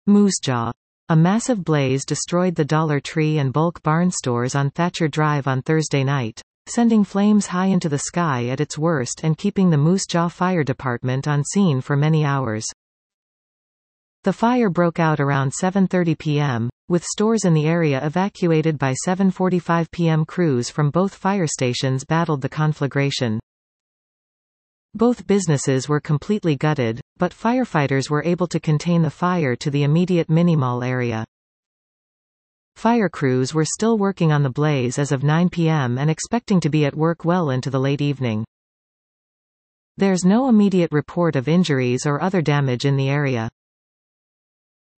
Moosejaw. A massive blaze destroyed the Dollar Tree and Bulk Barn stores on Thatcher Drive on Thursday night, sending flames high into the sky at its worst and keeping the Moosejaw Fire Department on scene for many hours. The fire broke out around 7:30 p.m., with stores in the area evacuated by 7:45 p.m. Crews from both fire stations battled the conflagration. Both businesses were completely gutted, but firefighters were able to contain the fire to the immediate Minimall area. Fire crews were still working on the blaze as of 9 p.m. and expecting to be at work well into the late evening. There's no immediate report of injuries or other damage in the area.